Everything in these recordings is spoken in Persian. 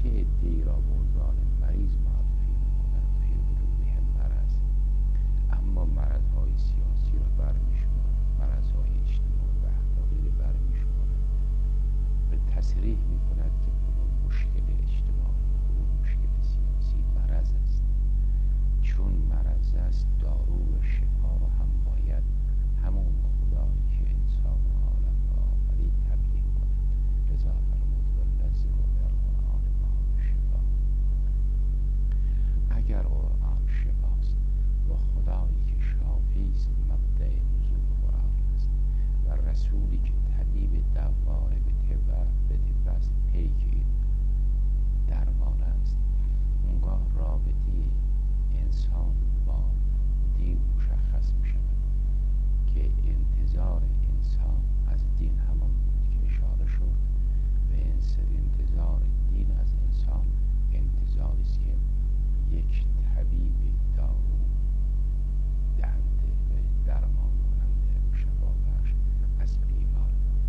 چه عده‌ای را به عنوان مریض معرفی می‌کنند فی قلوبهم مرض، اما مرض‌های سیاسی را برمی‌شمارند، مرض‌های اجتماعی و اخلاقی را برمی‌شمارند. به تصریح می‌کند که اون مشکل اجتماعی، اون مشکل سیاسی مرض است. چون مرض است، دارو و شفا را هم باید همون خدایی که انسان و عالم را آفرید تبلیغ کند. لذا فرمود والنزل بالقرآن ما شفا. اگر قرآن شفاست و خدایی که شافی است مبدأ نزول قرآن است و رسولی که طبیب دوانه به طب است پیک این درمان است، اونگاه رابطه انسان با دین مشخص می شود که انتظار انسان از دین همان بود که اشاره شد و انتظار دین از انسان انتظاری است که یک طبیب دارو دهنده و درمان کننده و شفا بخش از بیمار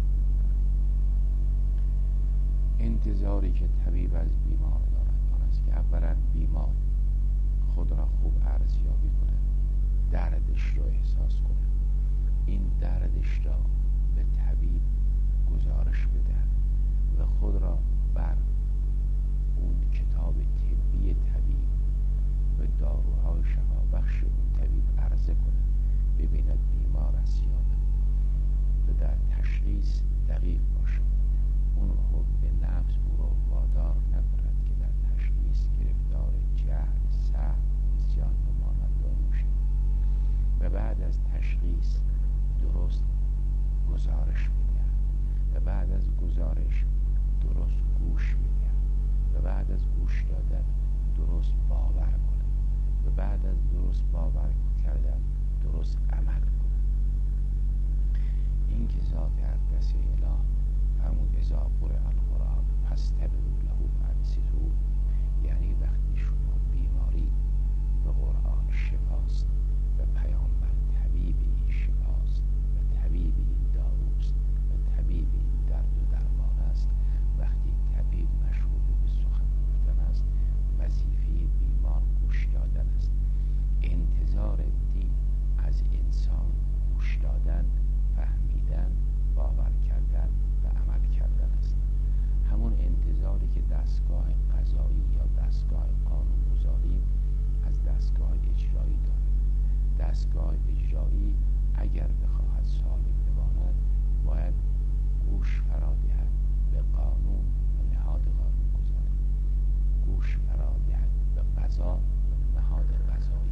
انتظاری که طبیب از بیمار دارد آن است که اولا بیمار خود را خوب ارزیابی کند، دردش را احساس کند، این دردش را به طبیب گزارش بدهد و خود را بر اون کتاب طبی طبیب و داروهای شفا بخش اون طبیب عرضه کند، ببیند بیمار است یا نه و در تشخیص دقیق باشد. اون حب نفس او را وادار نکند که در تشخیص گرفتار جهل، سهو، نسیان و مانند آن شود و بعد از تشخیص درست گزارش بدهد و بعد از گزارش درست گوش بدهد و بعد از گوش دادن درست باور کند و بعد از درست باور کردن درست عمل کند. این که ذات اقدس اله فرمود اذا قرئ القرآن فاستمعوا له وانصتوا، یعنی وقتی شما بیماری و قرآن شفاست و پیامبر طبیب این شفاست و طبیب این داروست و طبیب این درد و درمان است، وقتی طبیب مشغول به سخن گفتن است، وظیفه بیمار گوش دادن است. انتظار دین از انسان گوش دادن، فهمیدن، باور کردن و عمل کردن است. همون انتظاری که دستگاه قضایی یا دستگاه قانونگذاری از دستگاه اجرایی دارد. دستگاه اجرایی اگر بخواهد سالم بماند باید گوش فرا دهد به قانون و نهاد قانونگذاری، گوش فرا دهد به قضا و نهاد قضایی،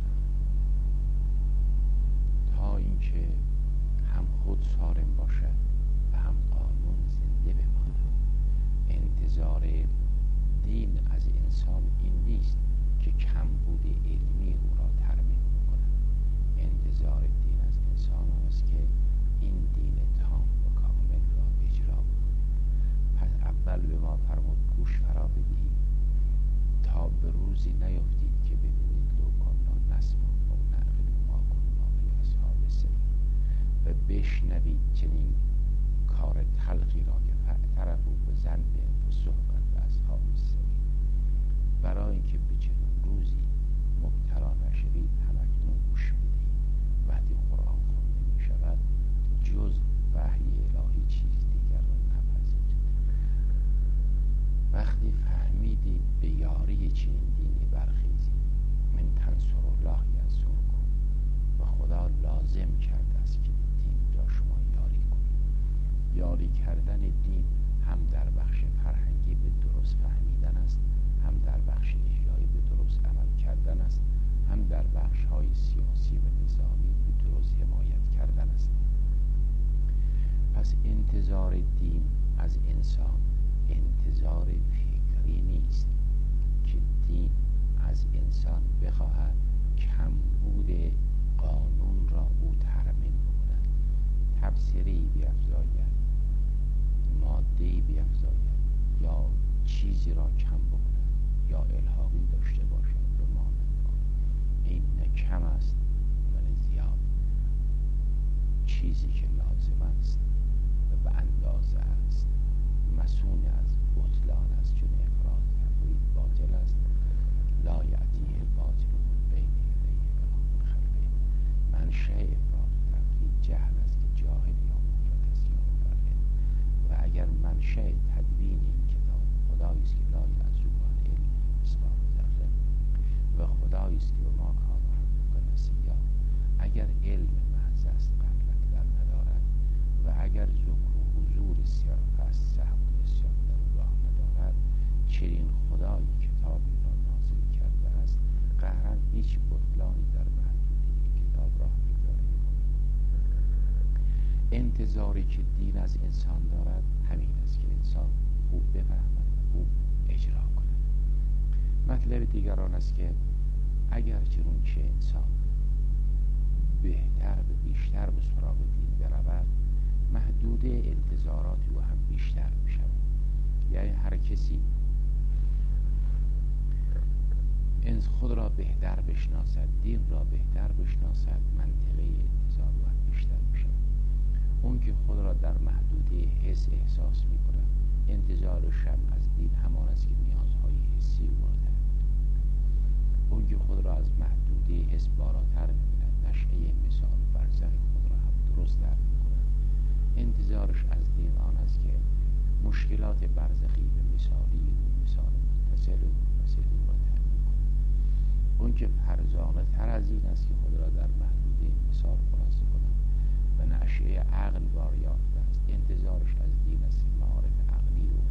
تا اینکه هم خود سالم باشد و هم قانون زنده بماند. انتظار دین از انسان این نیست که کمبود علمی او را ترمیم بکند. انتظار دین از انسان است که این دین تام و کامل را اجرا بکند. پس اول به ما فرمود گوش فرا بدهید تا به روزی نیفتید که ببینید لو کنا نسمع و نعقل ما کنا فی اصحاب السعیر و بشنوید چنین کار تلخی را که فاعترفوا بذنبهم فسحقا لاصحاب السعیر. برای اینکه به چنین روزی مبتلا نشوید همکنون گوش بدهید. وقتی قرآن خوانده می شود جز وحی الهی چیز دیگر را نپذیرید. وقتی فهمیدید به یاری چنین دینی برخیزید، من تنصر الله ینصرکم، و خدا لازم کرده است که دین را شما یاری کنید. یاری کردن دین هم در بخش فرهنگی به درست فهمیدن است، هم در بخش اجرایی به درست عمل کردن است، هم در بخش های سیاسی و نظامی به درست حمایت کردن است. پس انتظار دین از انسان انتظار فکری نیست که دین از انسان بخواهد کمبود قانون را او ترمیم بکند، تبصره‌ای بیفزاید، ماده‌ای بیفزاید یا چیزی را کم بکند یا الحاقی داشته باشد و مانند آن. این نه کم است و نه زیاد، چیزی که لازم است و به اندازه است، مسئول از بطلان است چون افراط تفرید منشأ تدوین این کتاب خدایی است که لا یعزب عن علمه مثقال ذره و خدایی است که به ما کان ربک نسیا. اگر علم محض است غفلت در ندارد و اگر ذکر و حضور صرف است سهو و نسیان در او راه ندارد، چنین خدایی کتابی را نازل کرده است قهرا هیچ بطلانی در محدوده این کتاب راه پیدا نمی‌کند. انتظاری که دین از انسان دارد همین است که انسان خوب بفهمد و خوب اجرا کند. مطلب دیگران است که اگر چون که انسان بهتر و بیشتر به سراغ دین برود، محدوده انتظارات او هم بیشتر می شود. یعنی هر کسی خود را بهتر بشناسد، دین را بهتر بشناسد، منطقه انتظار او هم بیشتر می شود. اون که خود را در محدوده حس احساس می کند، انتظارش هم از دین همان است که نیازهای حسی او را تامین کند. اون که خود را از محدوده حس بالاتر می کند، نشأه مثال برزخ خود را هم درست درک می کند، انتظارش از دین آن است که مشکلات برزخی به مثالی و مثال متصل و منفصل او را تامین کند. اون که فرزانه تر از این است که خود را در محدوده مثال خلاصه کند و نشأه عقل بار یافته است، انتظارش از دین است معارف عقلی رو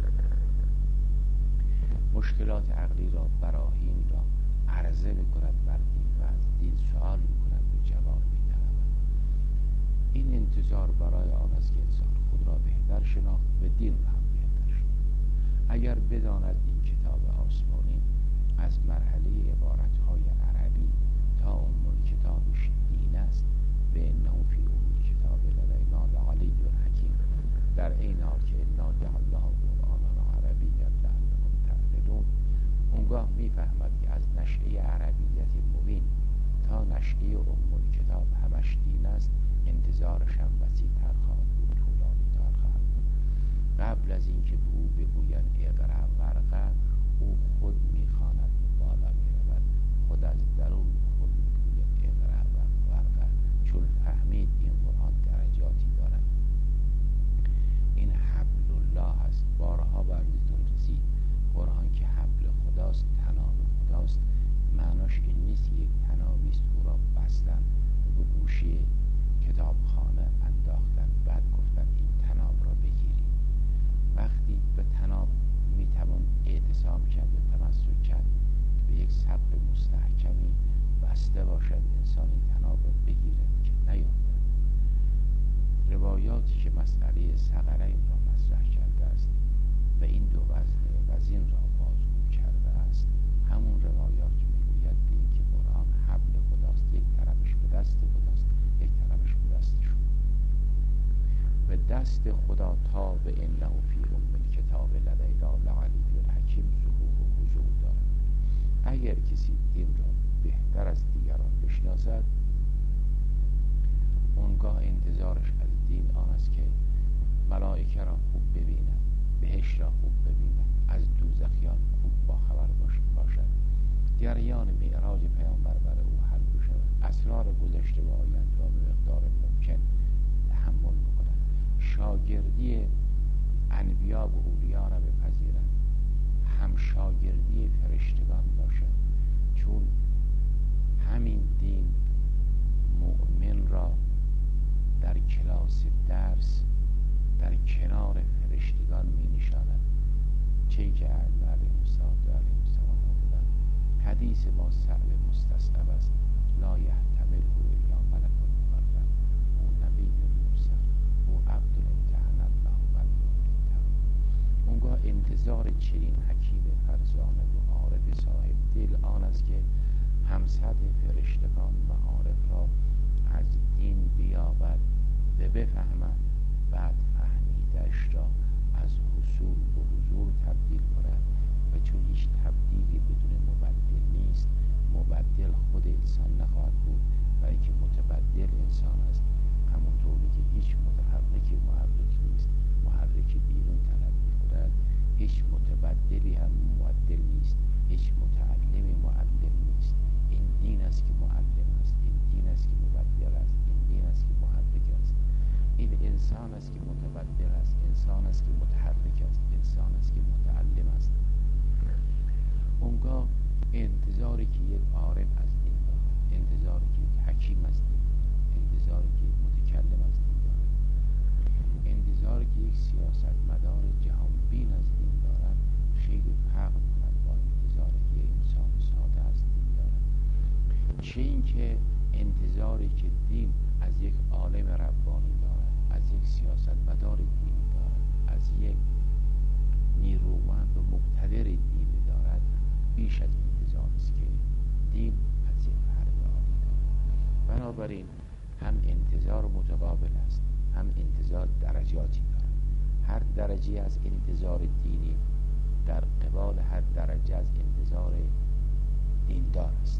مشکلات عقلی را، براهین را عرضه می‌کند بر دین و از دین سوال می‌کند و جواب می‌طلبد. این انتظار برای آن است که انسان خود را بهتر شناخت و دین را هم بهتر شناخت. اگر بداند این کتاب آسمانی از مرحله عبارت‌های عربی تا ام کتابش دین است و انه فی ام کتاب لدینا لعلی حکیم، در این حال که انا جعلناه قرآنا عربیا لعلکم تعقلون، اونگاه میفهمد که از نشأه عربیت مبین تا نشأه ام کتاب همش دین است. انتظارش هم وسیع‌تر خواهد بود، طولانی‌تر خواهد بود. قبل از اینکه به او بگویند اقرأ ورقه، او خود میخواند و بالا میرود، خود از درون خود میگوید اقرأ ورقه، چون فهمید این قرآن درجاتی دارد. این حبل الله است، بارها براتون رسید. قرآن که حبل خداست، طناب خداست، معناش این نیست یک طنابی است او را بستن و به گوشه کتابخانه انداختن بعد گفتن این طناب را بگیرید. وقتی به طناب میتوان اعتصام کرد و تمسک کرد، به یک سبق مستحکمی بسته باشد انسان این طناب را بگیرد که نیفتد. روایاتی که مسئله ثغرین را مطرح کرده است و این دو وزن را بازگو کرده است، همون روایات میگوید به این که قرآن حبل خداست، یک طرفش به دست خداست، یک طرفش به دست شما و دست خدا تا به انه فی ام الکتاب لدینا لعلی حکیم ظهور و حضور دارد. اگر کسی دین را بهتر از دیگران بشناسد، اونگاه انتظارش از دین آن است که ملائکه را خوب ببیند، بهشت را خوب ببیند، از دوزخیان خوب باخبر باشد، جریان معراج پیامبر بر او حل بشود، اسرار گذشته و آینده را به مقدار ممکن تحمل بکند، شاگردی انبیا و اولیا را بپذیرد، هم شاگردی فرشتگان باشد، چون همین دین مؤمن را در کلاس درس در کنار فرشتگان می نشاند. چه که اهل علیهم السلام بودن، حدیث ما صعب مستصعب است، لا یحتمله الا ملک مقرب، او نبی مرسل، او عبد امتحن الله والمؤمن. اونگاه انتظار چنین حکیم فرزانه و عارف صاحب دل آن است که همصد فرشتگان معارف را از دین بیابد و بفهمد، بعد فهمیدش را از حصول به حضور تبدیل کند و چون هیچ تبدیلی بدون مبدل نیست، مبدل خود انسان نخواهد بود، برای که متبدل انسان است، همونطوری که هیچ متحرک محرک نیست، محرک بیرون طلب می‌کند، هیچ متبدلی هم مبدل نیست، هیچ متعلمی معلم نیست. این دین است که معلم است، این دین است که مبدل است، این دین است که محرک است. این انسان است که متبدل است، انسان است که متحرک است، انسان است که متعلم است. اونگاه انتظاری که یک عارف از دین دارد، انتظاری که یک حکیم از دین دارد، انتظاری که یک متکلم از دین دارد، انتظاری که یک سیاستمدار جهانبین از دین دارد خیلی فرق می‌کند با انتظاری که یک انسان ساده از دین دارد. چه اینکه انتظاری که دین از یک عالم ربانی دارد، از یک سیاستمدار دینی دارد، از یک نیرومند و مقتدر دینی دارد، بیش از انتظار است که دین از یک فرد عادی دارد. بنابراین هم انتظار متقابل است، هم انتظار درجاتی دارد. هر درجه از انتظار دینی در قبال هر درجه از انتظار دیندار است.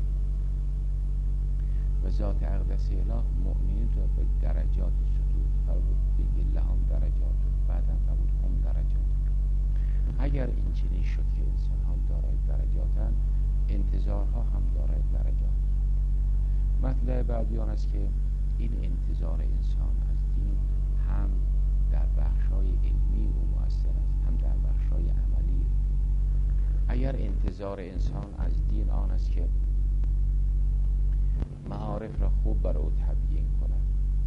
و ذات اقدس اله مؤمنین را به درجات ستود، فرمود بگه لهم درجات، بعدم فرمود هم درجات. اگر این چنین شد که انسان ها دارای درجاتن، انتظارها هم دارای درجات. مطلب بعدی آن است که این انتظار انسان از دین هم در بخشای علمی و مؤثر است، هم در بخشای عملی. اگر انتظار انسان از دین آن است که معارف را خوب بر او تبیین کند،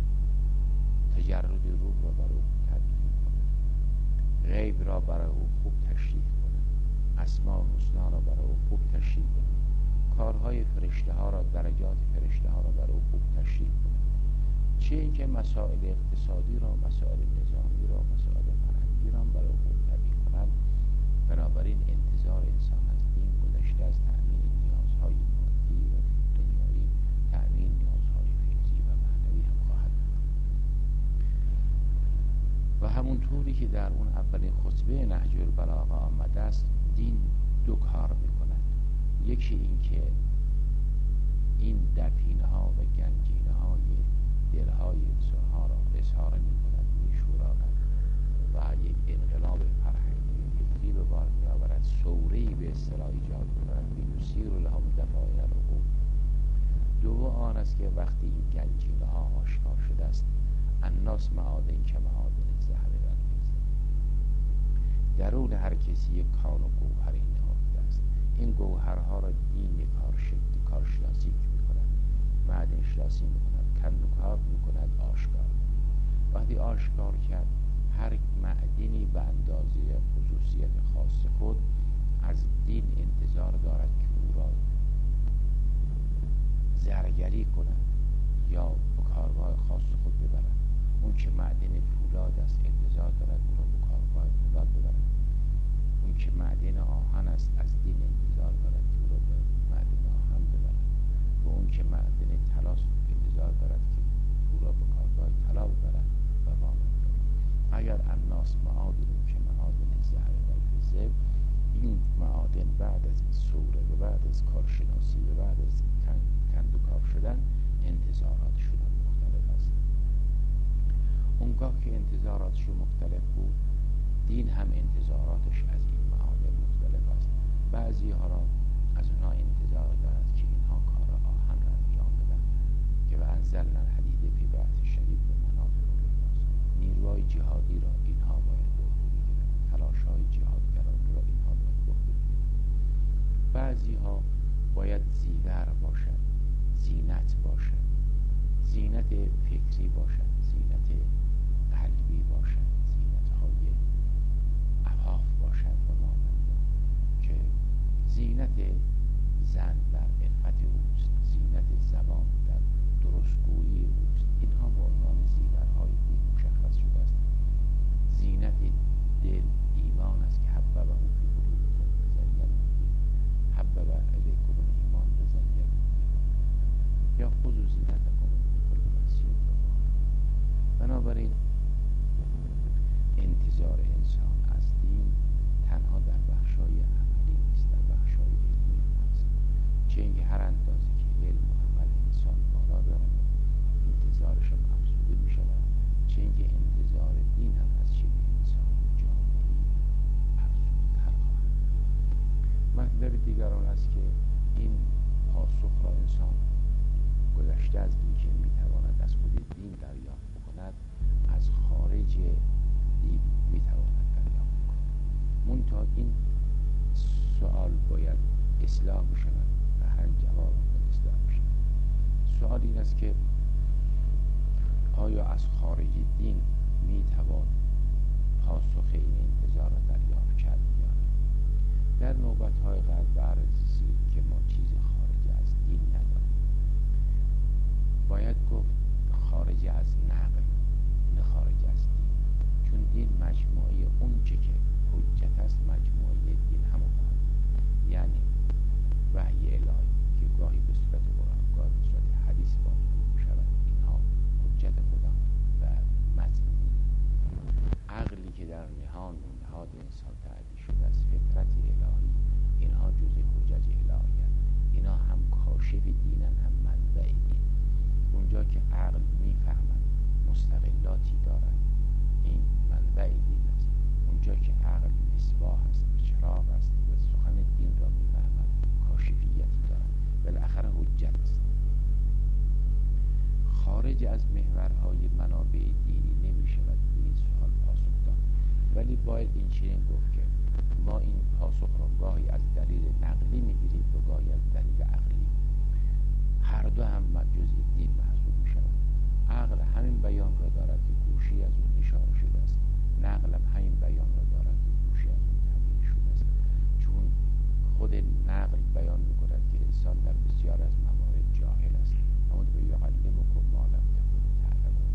تجرد روح را بر او تبیین کند، غیب را بر او خوب تشریح کند، اسماء حسنا را بر او خوب تشریح کند، کارهای فرشته ها را، درجات فرشته ها را بر او خوب تشریح کند، چه اینکه مسائل اقتصادی را، مسائل نظامی را، مسائل فرهنگی را بر او خوب تبیین کند. بنابراین انتظار انسان از دین گذشته از تأمین نیازهای مادی و دنیایی، تأمین نیازهای فیزی و معنوی هم خواهد بود. و همونطوری که در اون اولین خطبه نهج البلاغه آمده است، دین دو کار میکند. یکی این که این دفینه ها و گنجینه های دلهای انسان ها را اظهار میکند، میشوراند و یک انقلاب فرهنگی فکری به بار میآورد، ثوره‌ای به اصطلاح ایجاد میکند، یسیر لهم دفاعن العقول. دو آن است که وقتی این گنجینه ها آشکار شده است، الناس معادن که معادن الذهب والفضه، درون هر کسی یک کان و گوهری نهفته است. این گوهرها را دین کارشناسی میکند، معدن شناسی میکند، کنوکاب میکند، آشکار. وقتی آشکار کرد، هر معدنی به اندازه خصوصیت خاص خود از دین انتظار دارد که او را زرگری کند یا به کارگاه خاص خود ببرد. اون که معدن فولاد است انتظار دارد او را به کارگاه فولاد ببرد. اون که معدن آهن است از دین انتظار دارد که او را به معدن آهن ببرد. و اون که معدن طلا است انتظار دارد که او را به کارگاه طلا ببرد و وامد. اگر الناس معادن که معادن الذهب والفضه، این معادن بعد از ثوره و بعد از کارشناسی و بعد از کندوکاو شدن، انتظاراتشون مختلف است. اونگاه که انتظاراتشون مختلف بود، دین هم انتظاراتش از این معادن مختلف است. بعضی ها را از اونها انتظار دارد که اینها کار آهن را انجام بدن که و انزلنا الحدید فی بأس شدید به منافع للناس. نیروهای جهادی را اینها باید به عهده بگیرند، تلاش‌های جهادگران را اینها باید به عهده بگیرند. بعضی ها باید زیور باشد، زینت باشد، زینت فکری باشد، زینت قلبی باشد، زینت های عفاف باشد و مانند، که زینت زن در عفت اوست، زینت زبان در درستگویی اوست. اینها به عنوان زیورهای دین مشخص شده است. زینت دل ایمان است که حببه فی قلوبکم وزینه به، حبب الیکم الایمان وزینه به، یا خذوا زینتکم عند کل مسجد. بنابراین انتظار انسان از دین تنها در بخشای عملی نیست، در بخشای علمی هم هست. چه اینکه هر اندازه که علم و عمل انسان بالا دارد، انتظارش هم افزوده می شود، چه اینکه انتظار دین هم از چنین انسان جامعه‌ای افزوده‌تر خواهد. مطلب دیگر آن است که این پاسخ را انسان گذشته از این که میتواند از خود دین دریافت بکند، میکند از خارج دین میتواند دریافت کند. منتها این سوال باید اصلاح بشود و هر جواب باید اصلاح بشود. سوال این است که آیا از خارج دین میتوان پاسخ این انتظار را دریافت کرد یا نه؟ در نوبت‌های قبل عرض رسید که ما چیزی خارج از دین نداریم. باید گفت خارج از نقل، نه خارج از دین، چون دین مجموعه اون چه که حجت است مجموعه دین همون است. یعنی وحی الهی که گاهی به صورت قرآن گاهی به صورت حدیث بازگو می‌شود، اینها حجت خدا و متن دین. عقلی که در نهاد انسان تعبیه شده است، فطرت الهی، اینها جزء حجج الهی هستند. اینا هم کاشف دینن هم منبع دین. اونجا که عقل میفهمد مستقلاتی دارد، این منبع دین است. اونجا که عقل مصباح است و چراغ است و سخن دین را میفهمد، کاشفیتی دارد، بالاخره حجت است. خارج از محورهای منابع دینی نمیشود به این سوال پاسخ داد، ولی باید این چنین گفت که ما این پاسخ را گاهی از دلیل نقلی میگیریم و گاهی از دلیل عقلی. هر دو هم جزء دین محسوب میشود. عقل همین بیان را دارد که گوشی از اون اشاره شده است، نقل هم همین بیان را دارد که گوشی از اون تعبیر شده است. چون خود نقل بیان میکند که انسان در بسیار از موارد جاهل است، اما به یعلمکم ما لم تکونوا تعلمون.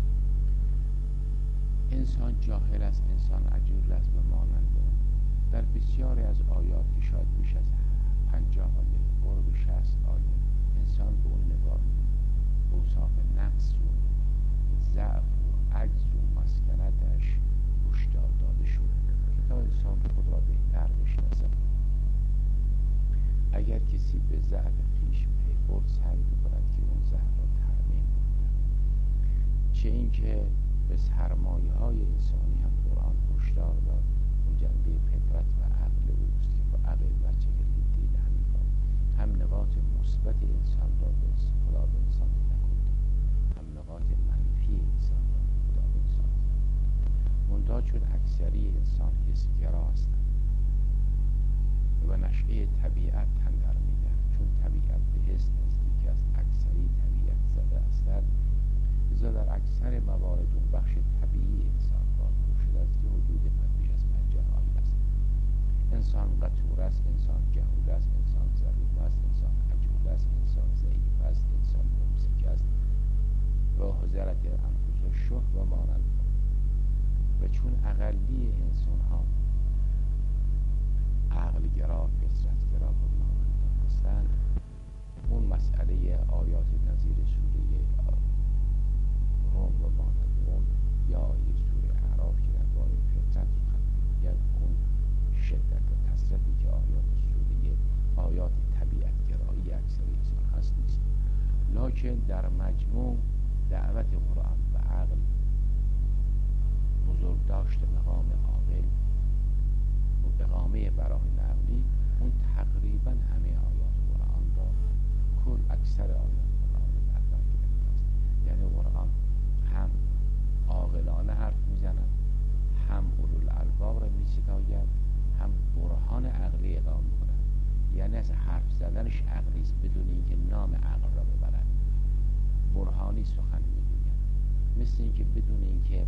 انسان جاهل است، انسان عجول است و مانند در بسیاری از آیات که شاید بیش از 50 آیه، قرب 60 آیه، انسان به اون نگاه اوصاف نقص و ضعف و عجز و مسکنتش هشدار داده شده که تا انسان خود را بهتر بشناسد. اگر کسی به ضعف خویش پی برد، سعی می‌کند که اون ضعف را ترمیم کند. چه اینکه به سرمایه‌های انسانی هم قرآن هشدار داد، اون جنبه فطرت و عقل اوست که با عقل و چهل دین حنیفا هم نقاط مثبت انسان را به خدا به انسان نکنده، هم نقاط منفی انسان را خدا به انسان نکنده. منتها چون اکثری انسان حسگرا هستند و نشأه طبیعت تن در می‌دهد، چون طبیعت به حس نزدیک است، اکثری طبیعت زده هستند، لذا در اکثر موارد اون بخش طبیعی انسان بازگو شده است که حدود بیش از 50 آیه است. انسان قطور است، انسان جهول است، انسان ظلوم است، انسان عجول است، انسان ضعیف است، انسان ممسک است و حضرت انفس و شه و مانند. و چون اقلی انسان ها عقلگرا، فطرتگرا و مانندان هستند، اون مسئله آیات نظیر سوره روم و مانند اون یا آیه سوره اعراف که درباره فطرت سخن میگوید، اون شدت و کثرتی که آیات سوره آیات طبیعتگرایی اکثر انسان هست نیست. لکن در مجموع دعوت قرآن و عقل، بزرگداشت مقام عاقل و اقامه براهین عقلی، اون تقریبا همه آیات قرآن را، کل اکثر آیات قرآن را در بر گرفته است. یعنی قرآن هم عاقلانه حرف میزند، هم اولوالالباب را میستاید، هم برهان عقلی اقامه میکند. یعنی از حرف زدنش عقلی است بدون اینکه نام عقل را ببرد، برهانی سخن میگوید. مثل اینکه بدون اینکه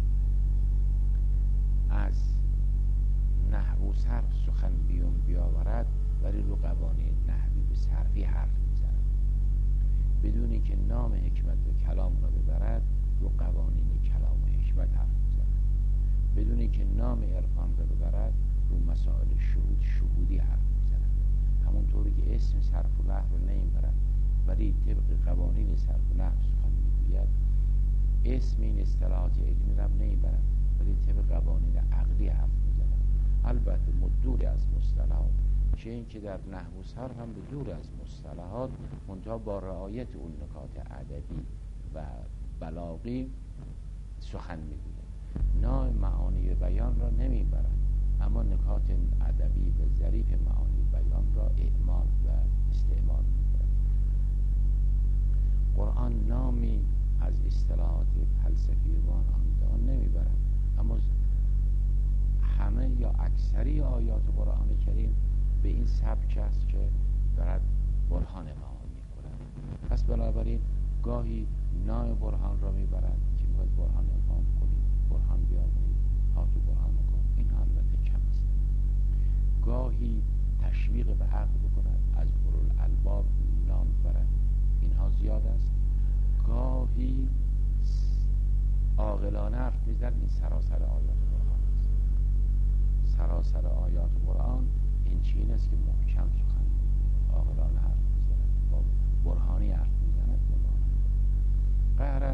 از نحو و صرف سخن بیاورد، ولی رو قوانین نحوی به صرفی حرف میزند. بدون اینکه نام حکمت و کلام را ببرد، رو قوانین کلام و حکمت حرف میزند. بدون اینکه نام عرفان را ببرد، رو مسائل شهودی حرف میزند. همونطوری که اسم صرف و نحو رو نمیبرد ولی طبق قوانین صرف و نحو سخن میگوید، اسم این اصطلاحات علمی را نمیبرد ولی طبق قوانین عقلی حرف میزند. البته دور از مصطلحات، چه این که در نحو و صرف هم به دور از مصطلحات، منتها با رعایت اون نکات ادبی و بلاغی سخن میگوید. نام معانی بیان را نمیبرد، اما نکات ادبی و ظریف معانی بیان را اعمال و استعمال میکنند. قرآن نامی از اصطلاحات فلسفی ما آن نمیبرد، اما همه یا اکثری آیات قرآن کریم به این سبک است که دارد برهان ما میکند. پس بنابراین گاهی نام برهان را میبرد که باید برهان امام کنید، برهان بیاورید، هاتو برهان کن، این البته کم است. گاهی تشویق به عقل بکند، از اولوالالباب نام برد، اینها زیاد است. گاهی عاقلانه حرف میزد، این سراسر آیات قرآن است. سراسر آیات قرآن این چین است که محکم سخن عاقلانه حرف میزند، با برهانی حرف میزند. قهراً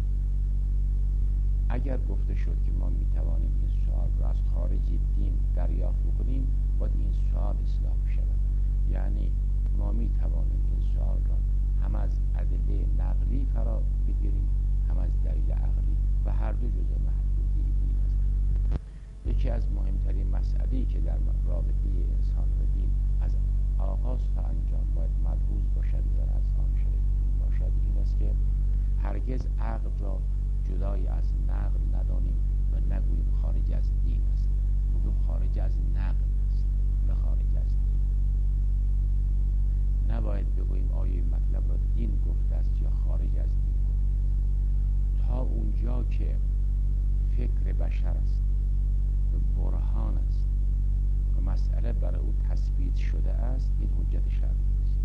اگر گفته شد که ما میتوانیم این سوال را از خارج دین دریافت بکنیم، باید این سوال اصلاح شود. یعنی ما میتوانیم این سوال را هم از ادله نقلی فرا بگیریم، هم از دلیل عقلی، و هر دو جزء محدودی دین است. یکی از مهمترین مسئله‌ای که در رابطه انسان و دین از آغاز تا انجام باید ملحوظ باشد و از آن شریک باشد، این است که هرگز عقل را جدای از نقل ندانیم و نگوییم خارج از دین است، بگوییم خارج از نقل است، نه خارج از دین. نباید بگوییم آیه مطلب را دین گفته است یا خارج از دین گفته است. تا اونجا که فکر بشر است و برهان است و مسئله برای او تثبیت شده است، این حجت شرعی است.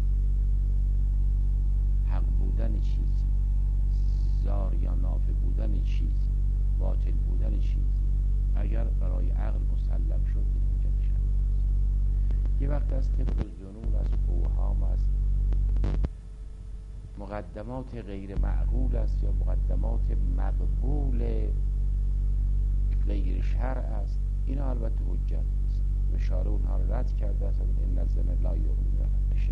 حق بودن چیزی، زار یا نافع بودن چیزی، باطل بودن چیزی اگر برای عقل مسلم شد، این حجت شرعی است. یه وقت از طبق ظنون، از اوهام، از مقدمات غیر معقول است یا مقدمات مقبول غیر شرع است، این البته حجت است و شارع اونها را رد کرده است. این الظن لا یغنی من الشیء.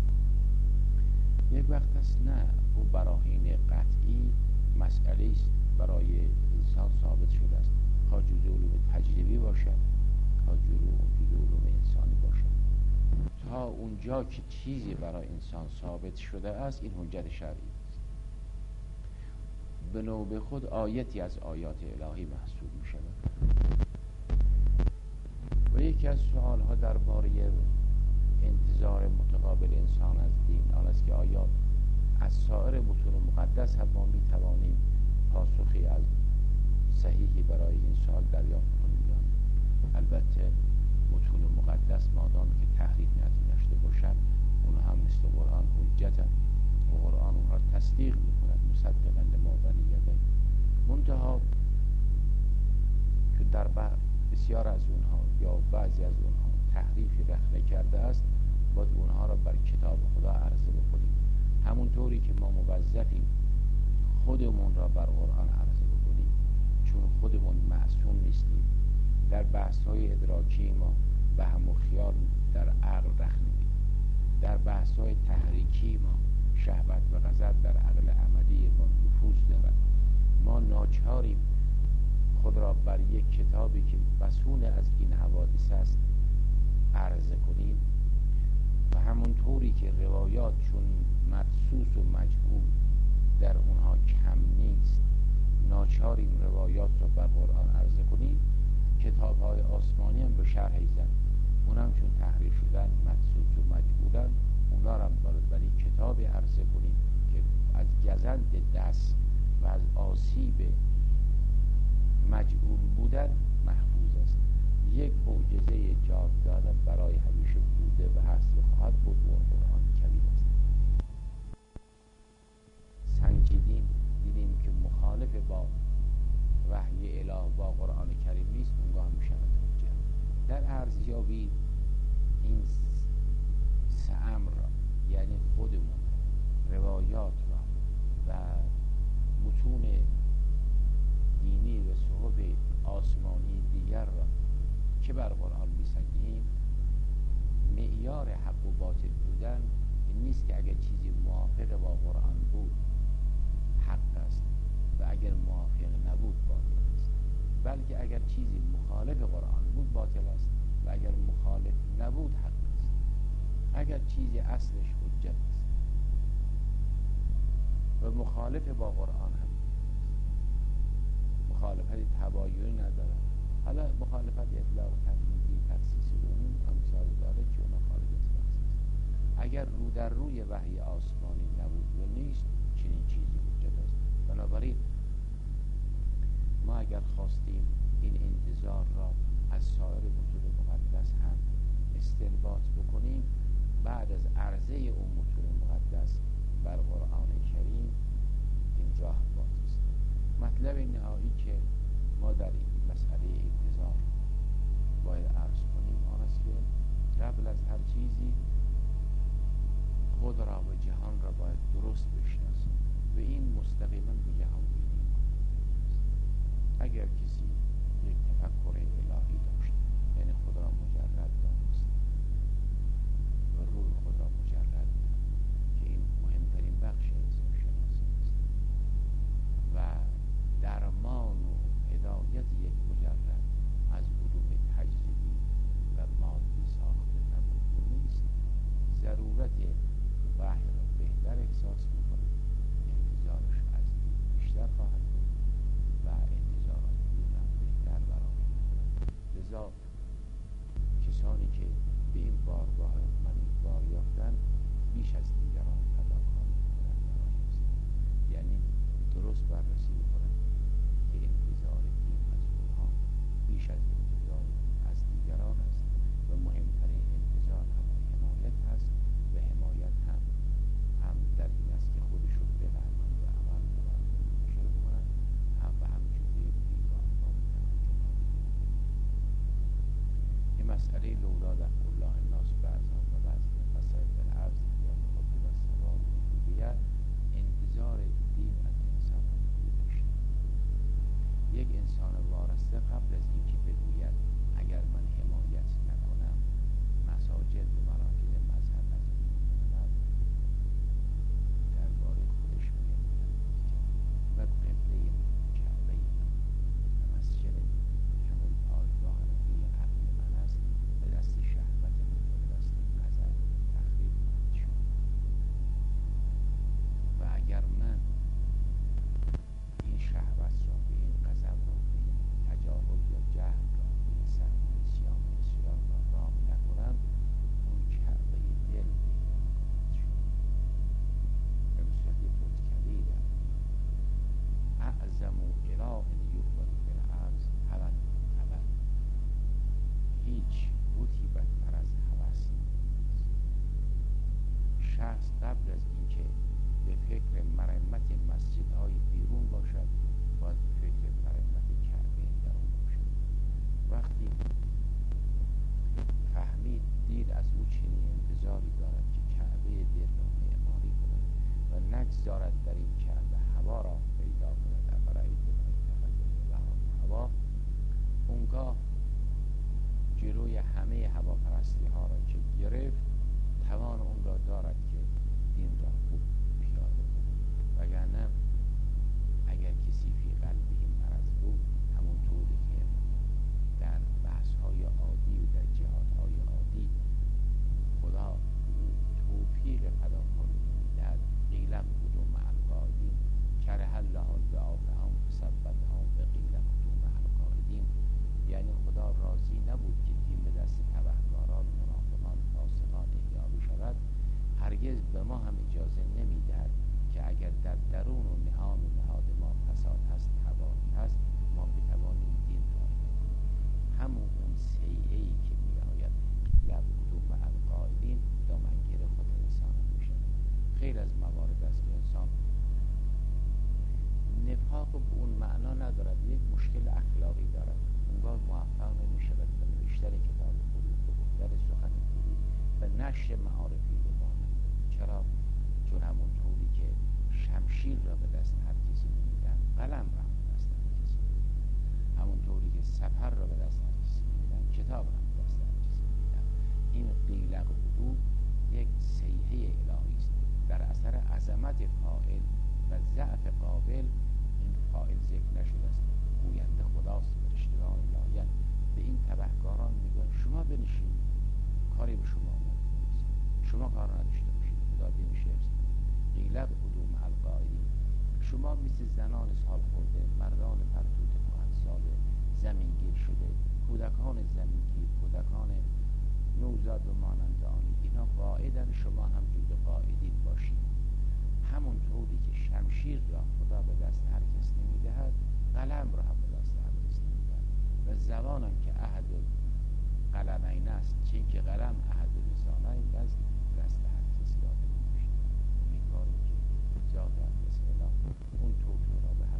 یک وقت است نه، او براهین قطعی مسئله است برای انسان ثابت شده است، تا جزء علوم تجربی باشد، تا جزء علوم انسانی باشد. تا اونجا که چیزی برای انسان ثابت شده است، این حجت شرعی است، به نوبه خود آیتی از آیات الهی محسوب می شود. و یکی از سوالها درباره انتظار متقابل انسان از دین آن است که آیا از سایر متون مقدس هم ما می توانیم پاسخی از صحیحی برای این سوال دریافت کنیم یا نه؟ البته متون مقدس مادام که تحریف نشده باشند، اونها هم مثل قرآن حجتن و قرآن اونها را تصدیق می کند، مصدقا لما بین یدیه. منتها که در بسیار از اونها یا بعضی از اونها تحریفی رخ نکرده است، باید اونها را بر کتاب خدا عرضه بکنیم، همونطوری که ما موظفیم خودمون را بر قرآن عرضه بکنیم، چون خودمون معصوم نیستیم. در بحث‌های ادراکی ما وهم و خیال در عقل رخ نمی‌دهیم، در بحث‌های تحریکی ما شهوت و غضب در عقل عملی ما نفوذ دارد. ما ناچاریم خود را بر یک کتابی که مسئول از این حوادث است عرضه کنیم و همونطوری که روایات چون مدسوس و مجهول در اونها کم نیست، ناچاریم روایات را بر قرآن عرضه کنیم. کتاب‌های آسمانی هم به شرح ایزن، اونم چون تحریف شدن مدسوس و مجهولن، اونا را هم بر این کتاب عرضه کنیم که از گزند دست و از آسیب مجعول بودن محفوظ است. یک معجزه جاودانه برای همیشه بوده و هست و خواهد بود و قرآن کریم است. سنجیدیم دیدیم که مخالف با وحی اله با قرآن کریم نیست، اونگاه می شود حجت. در ارزیابی این سه امر را، یعنی خودمون، روایات را و متون دینی و صحف آسمانی دیگر را که بر قرآن می‌سنجیم، معیار حق و باطل بودن این نیست که اگر چیزی موافق با قرآن بود حق است و اگر موافق نبود باطل است، بلکه اگر چیزی مخالف قرآن بود باطل است و اگر مخالف نبود حق است. اگر چیزی اصلش حجت است و مخالف با قرآن هم مخالفت تباینی نداره. حالا مخالفت اطلاق تبلیغی تخصیص عموم امثال داره که اون خارج از بحث است. اگر رو در روی وحی آسمانی نبود و نیست چنین چیزی وجود است. بنابراین ما اگر خواستیم این انتظار را از سایر متون مقدس هم استنباط بکنیم، بعد از عرضه اون متون مقدس بر قرآن کریم این راه باز است. مطلب نهایی که ما در این مسئله انتظار باید عرض کنیم آن است که قبل از هر چیزی خود را و جهان را باید درست بشناسیم و این مستقیما به جهان بینی ما. اگر کسی یک تفکر الهی داشت، یعنی خود را مجرد دانست و روح خود را مجرد که این مهمترین بخش انسان شناسی است و درمان و هدایت یک مجرد از علوم تجربی و مادی ساخته نبود نیست، ضرورت وحی را بهتر احساس میکنه، انتظارش از دین بیشتر خواهد بود و انتظارات دین هم بهتر برآورده میکنه. لذا کسانی که به این بارگاه من بار یافتن بیش از دیگران فداکاری میکنند برای مسلم، یعنی درست بررسی میکنند که انتظار دین از اونها بیش از انتظار از دیگران است و مهمترین انتظار هم حمایت هست و حمایت هم در این است که خودشون بفهمند و عمل شروع کنند، هم و همینجوری دیگران را این مسئله لولا در الله الناس بعضا و بعضی فساد الارض یا خود و سوال وجودیت انتظار دین از انسان وجود داشته. یک انسان وارسته قبل از اینکه بگوید اگر من حمایت نکنم مساجد و مراکز مذهب از این می‌کنند، درباره خودش میگه و قبله کعبه و مسجد که همون پایگاه رفیع عقل من است به دست شهوت من و به دست نظر تخریب خواهد شد. و اگر من این شهوت را به این غضب را به این تجاهل یا جهل را به این سهم و نسیان و اسیان را رام نکنم، اون کعبه دل پیدا خواهد شد و به صورت بت کبیره اعظم اله یعبد فی الارض هوى هوى. هیچ بتی بدتر از هوس نیست. شخص قبل از اینکه به فکر مرمت مسجدهای بیرون باشد باید به فکر مرمت کعبه درون باشد. وقتی فهمید دین از او چنین انتظاری دارد که کعبه دل را معماری کند و نگذارد در این کعبه هوا را پیدا کند، افرأیت ما اتخذ الهه هواه، اونگاه جلوی همه هواپرستی ها را که گرفت توان اون را دارد که دین را خوب پیاده کند. وگرنه اگر کسی فی قلبه مرض بود، همون طوری که در بحث های عادی و در جهاد های عادی خدا توفیق فداکاری نمیدهد، قیل کدوا مع القاعدین کره الله ضعافهم فثبتهم و قیل کدوا مع القاعدین، یعنی خدا راضی نبود که دین به دست تبهکاران، منافقان، فاسقان احیا بشود، هرگز به ما هم اجازه نمیدهد که اگر در درون و نهان و نهاد ما فساد هست، تباهی هست، ما بتوانیم دین را احیا کنیم. همون اون سیعه‌ای که میآید لب کدوم مع القائلین دامنگیر خود انسان میشه. خیلی از موارد است که انسان نفاق به اون معنا ندارد، یک مشکل اخلاقی دارد، اونگاه موفق نمیشود به نوشتن کتاب فروغ و گفتن سخن فروغ و نشر معارفی رو مانند. چرا؟ چون همون طوری که شمشیر را به دست هر کسی نمیدن، قلم را به دست هر کسی نمیدن. همون طوری که سفر را به دست هر کسی نمیدن، کتاب را به دست هر کسی نمیدن. این قیلق قدو یک صیحه الهی است. در اثر عظمت فاعل و ضعف قابل این فاعل ذکر نشده است. گوینده خداست، فرشتگان الهی‌اند. به این تبهکاران میگن شما بنشینید، کاری به شما مربوط نیست، شما کار نداشته باشید، خدا دینش حفظ کنه. قیل ارقدوا مع القاعدین. شما مثل زنان سال خورده، مردان فرتوت کهنسال زمینگیر شده، کودکان زمینگیر، کودکان نوزاد و مانند آن، اینا قاعدن، شما هم جود قاعدین باشید. همونطوری که شمشیر را خدا به دست هر کس نمیدهد، قلم را هم به دست هر کس نمیدهد و زبانم که عهد قلمین است، چون که قلم عهد لسانین است، دست هر کس داده نمیشه. امیدواریم که ذات اقدس اله اون توفیق را به